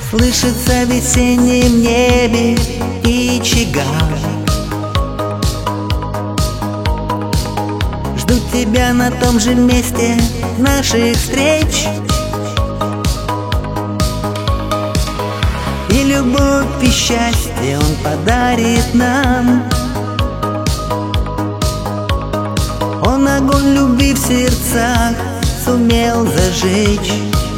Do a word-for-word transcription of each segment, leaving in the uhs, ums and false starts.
Слышится в весеннем небе птичий гам. Жду тебя на том же месте наших встреч. И любовь и счастье он подарит нам. Он огонь любви в сердцах сумел зажечь.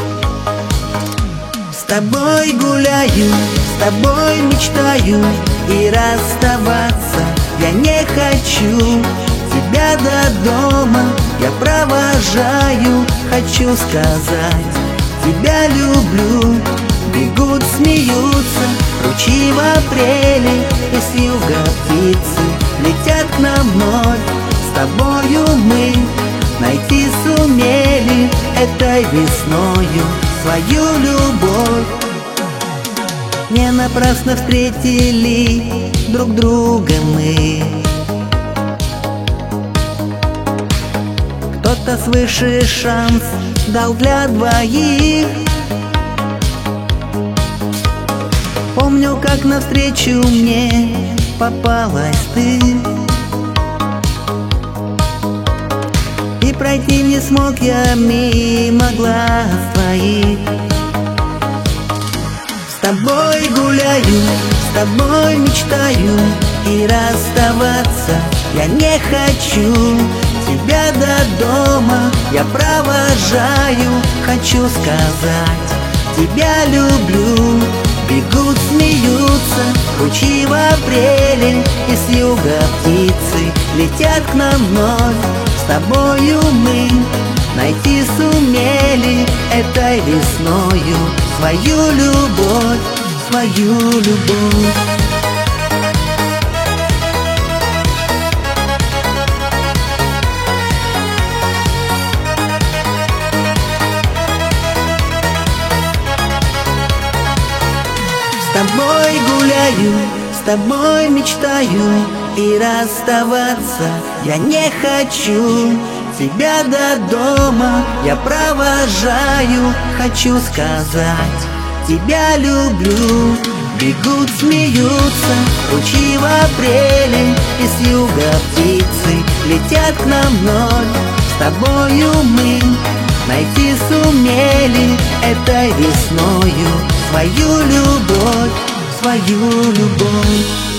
С тобой гуляю, с тобой мечтаю, и расставаться я не хочу. Тебя до дома я провожаю, хочу сказать, тебя люблю. Бегут, смеются ручьи в апреле, и с юга птицы летят к нам вновь. С тобою мы найти сумели этой весною свою любовь. Не напрасно встретили друг друга мы. Кто-то свыше шанс дал для двоих. Помню, как навстречу мне попалась ты, и пройти не смог я мимо глаз твоих. С тобой гуляю, с тобой мечтаю, и расставаться я не хочу. Тебя до дома я провожаю, хочу сказать, тебя люблю. Бегут, смеются ручьи в апреле, и с юга птицы летят к нам вновь. С тобою мы найти сумели этой весною свою любовь, свою любовь. С тобой гуляю, с тобой мечтаю, и расставаться я не хочу. Тебя до дома я провожаю, хочу сказать, тебя люблю. Бегут, смеются ручьи в апреле, и с юга птицы летят к нам вновь. С тобою мы найти сумели этой весною свою любовь, свою любовь.